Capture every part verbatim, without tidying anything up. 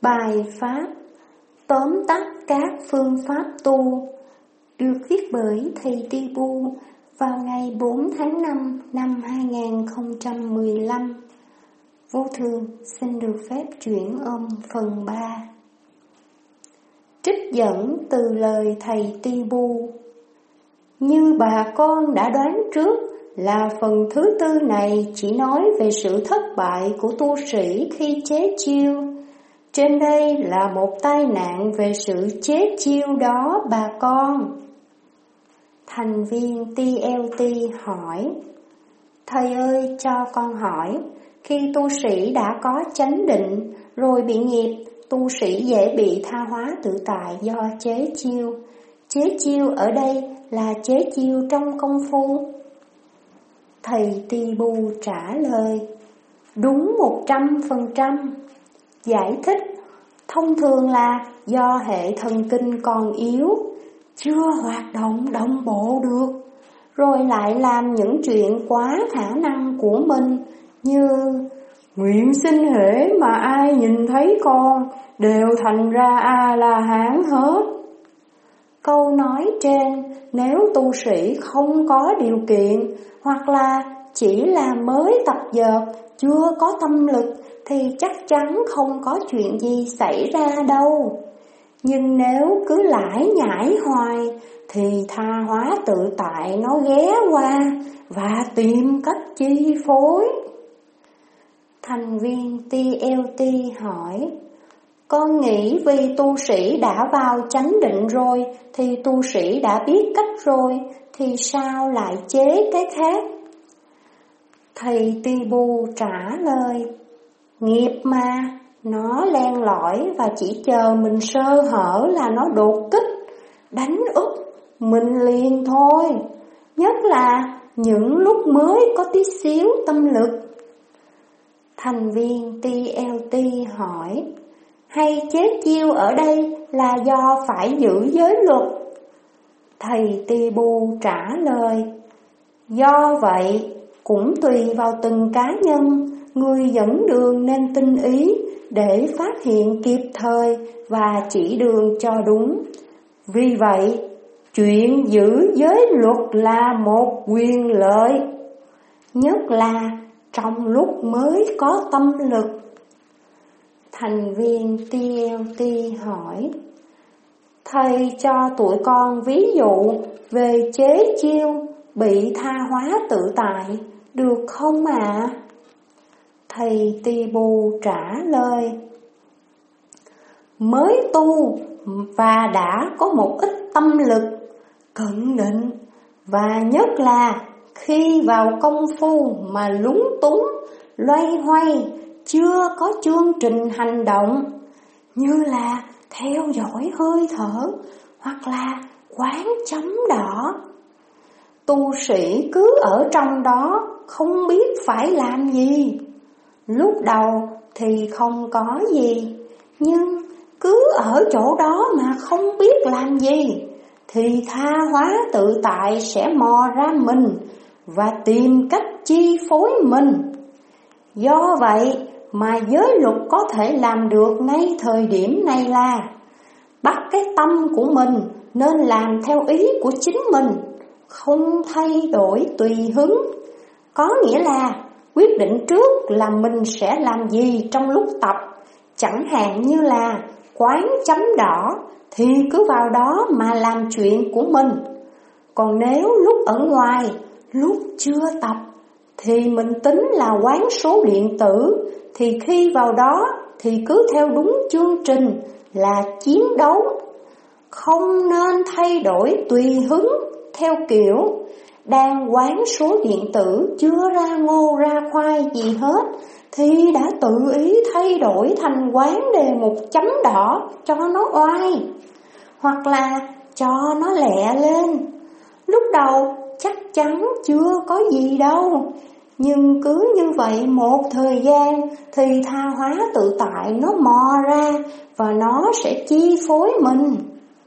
Bài pháp tóm tắt các phương pháp tu được viết bởi thầy Tibu vào ngày bốn tháng năm năm hai nghìn không trăm mười lăm. Vô thường xin được phép chuyển âm phần ba. Trích dẫn từ lời thầy Tibu. Như bà con đã đoán trước là phần thứ tư này chỉ nói về sự thất bại của tu sĩ khi chế chiêu. Trên đây là một tai nạn về sự chế chiêu đó bà con. Thành viên tê lờ tê hỏi: Thầy ơi, cho con hỏi, khi tu sĩ đã có chánh định rồi bị nghiệp, tu sĩ dễ bị tha hóa tự tại do chế chiêu. Chế chiêu ở đây là chế chiêu trong công phu. Thầy Tibu trả lời: Đúng một trăm phần trăm. Giải thích: Thông thường là do hệ thần kinh còn yếu, chưa hoạt động đồng bộ được, rồi lại làm những chuyện quá khả năng của mình, như nguyện xin hễ mà ai nhìn thấy con đều thành ra A-la-hán hết. Câu nói trên, nếu tu sĩ không có điều kiện hoặc là chỉ là mới tập dượt, chưa có tâm lực thì chắc chắn không có chuyện gì xảy ra đâu. Nhưng nếu cứ lải nhải hoài thì tha hóa tự tại nó ghé qua và tìm cách chi phối. Thành viên tê lờ tê hỏi: Con nghĩ vì tu sĩ đã vào chánh định rồi thì tu sĩ đã biết cách rồi, thì sao lại chế cái khác? Thầy Tibu trả lời: Nghiệp mà, nó len lỏi và chỉ chờ mình sơ hở là nó đột kích, đánh úp mình liền thôi. Nhất là những lúc mới có tí xíu tâm lực. Thành viên tê lờ tê hỏi: Hay chế chiêu ở đây là do phải giữ giới luật? Thầy Tibu trả lời: Do vậy, cũng tùy vào từng cá nhân, người dẫn đường nên tinh ý để phát hiện kịp thời và chỉ đường cho đúng. Vì vậy, chuyện giữ giới luật là một quyền lợi, nhất là trong lúc mới có tâm lực. Thành viên tê lờ tê hỏi: Thầy cho tụi con ví dụ về chế chiêu bị tha hóa tự tại được không ạ? À? Thầy Tibu trả lời: Mới tu và đã có một ít tâm lực, cận định, và nhất là khi vào công phu mà lúng túng, loay hoay, chưa có chương trình hành động, như là theo dõi hơi thở hoặc là quán chấm đỏ. Tu sĩ cứ ở trong đó không biết phải làm gì. Lúc đầu thì không có gì, nhưng cứ ở chỗ đó mà không biết làm gì thì tha hóa tự tại sẽ mò ra mình và tìm cách chi phối mình. Do vậy mà giới luật có thể làm được ngay thời điểm này là bắt cái tâm của mình nên làm theo ý của chính mình, không thay đổi tùy hứng. Có nghĩa là quyết định trước là mình sẽ làm gì trong lúc tập, chẳng hạn như là quán chấm đỏ thì cứ vào đó mà làm chuyện của mình. Còn nếu lúc ở ngoài, lúc chưa tập thì mình tính là quán số điện tử, thì khi vào đó thì cứ theo đúng chương trình là chiến đấu. Không nên thay đổi tùy hứng theo kiểu đang quán số điện tử chưa ra ngô ra khoai gì hết thì đã tự ý thay đổi thành quán đề một chấm đỏ cho nó oai, hoặc là cho nó lẹ lên. Lúc đầu chắc chắn chưa có gì đâu, nhưng cứ như vậy một thời gian thì tha hóa tự tại nó mò ra và nó sẽ chi phối mình.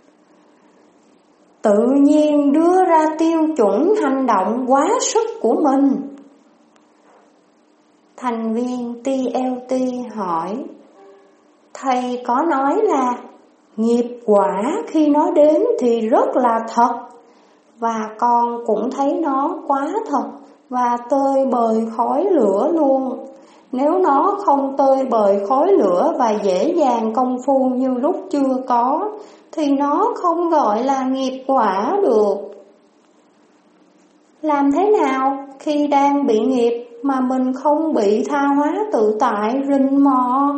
Tự nhiên đưa ra tiêu chuẩn hành động quá sức của mình. Thành viên tê lờ tê hỏi: Thầy có nói là nghiệp quả khi nó đến thì rất là thật, và con cũng thấy nó quá thật và tơi bời khói lửa luôn. Nếu nó không tơi bời khói lửa và dễ dàng công phu như lúc chưa có, thì nó không gọi là nghiệp quả được. Làm thế nào khi đang bị nghiệp mà mình không bị tha hóa tự tại rình mò?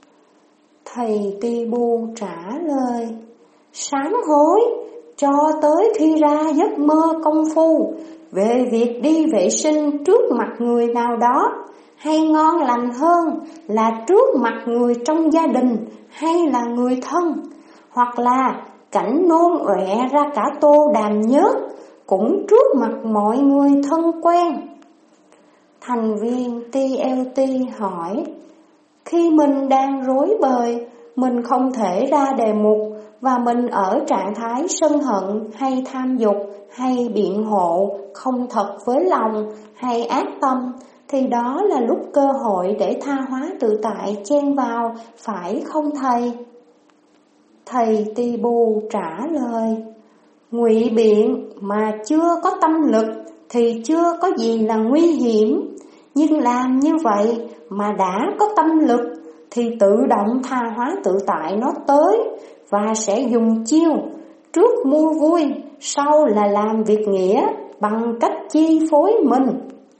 Thầy Tibu trả lời, sám hối cho tới khi ra giấc mơ công phu về việc đi vệ sinh trước mặt người nào đó, hay ngon lành hơn là trước mặt người trong gia đình hay là người thân, hoặc là cảnh nôn ọe ra cả tô đàm nhớt cũng trước mặt mọi người thân quen. Thành viên tê lờ tê hỏi, khi mình đang rối bời, mình không thể ra đề mục và mình ở trạng thái sân hận hay tham dục hay biện hộ không thật với lòng hay ác tâm, thì đó là lúc cơ hội để tha hóa tự tại chen vào, phải không thầy? Thầy Tibu trả lời, ngụy biện mà chưa có tâm lực thì chưa có gì là nguy hiểm, nhưng làm như vậy mà đã có tâm lực thì tự động tha hóa tự tại nó tới và sẽ dùng chiêu trước mua vui, sau là làm việc nghĩa bằng cách chi phối mình.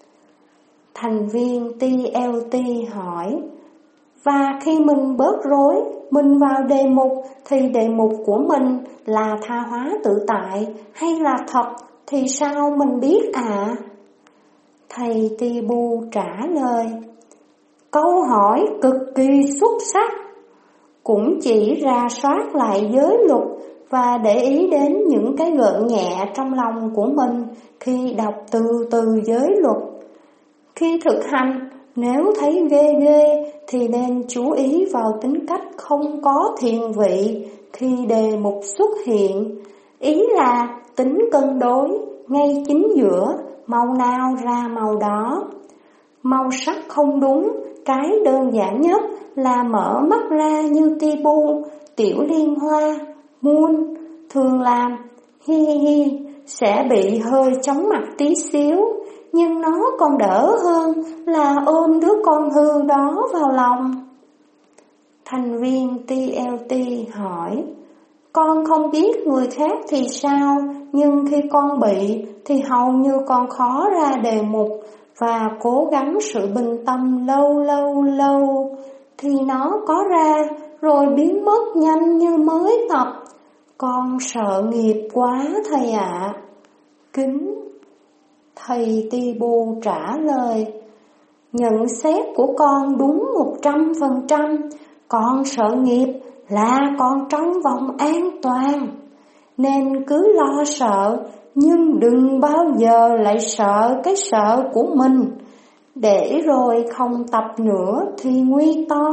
Thành viên tê lờ tê hỏi, và khi mình bớt rối, mình vào đề mục thì đề mục của mình là tha hóa tự tại hay là thật thì sao mình biết ạ? À? Thầy Tibu trả lời, câu hỏi cực kỳ xuất sắc. Cũng chỉ ra soát lại giới luật và để ý đến những cái gợn nhẹ trong lòng của mình khi đọc từ từ giới luật. Khi thực hành, nếu thấy ghê ghê thì nên chú ý vào tính cách không có thiền vị khi đề mục xuất hiện. Ý là tính cân đối, ngay chính giữa, màu nào ra màu đó. Màu sắc không đúng, cái đơn giản nhất là mở mắt ra như Tibu, Tiểu Liên Hoa, Muôn thường làm, hi hi hi, sẽ bị hơi chóng mặt tí xíu, nhưng nó còn đỡ hơn là ôm đứa con hư đó vào lòng. Thành viên tê lờ tê hỏi, con không biết người khác thì sao, nhưng khi con bị thì hầu như con khó ra đề mục và cố gắng sự bình tâm lâu lâu lâu thì nó có ra rồi biến mất nhanh như mới tập. Con sợ nghiệp quá thầy ạ. À. Kính. Thầy Tibu trả lời, nhận xét của con đúng một trăm phần trăm. Con sợ nghiệp là còn trong vòng an toàn, nên cứ lo sợ, nhưng đừng bao giờ lại sợ cái sợ của mình, để rồi không tập nữa thì nguy to.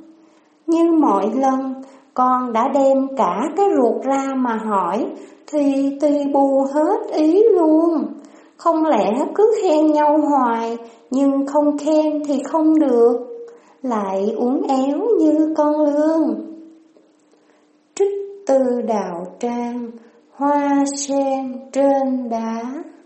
Như mọi lần, con đã đem cả cái ruột ra mà hỏi, thì Tibu hết ý luôn. Không lẽ cứ khen nhau hoài, nhưng không khen thì không được, lại uốn éo như con lương. Trích từ Đạo Trang, Hoa sen trên đá.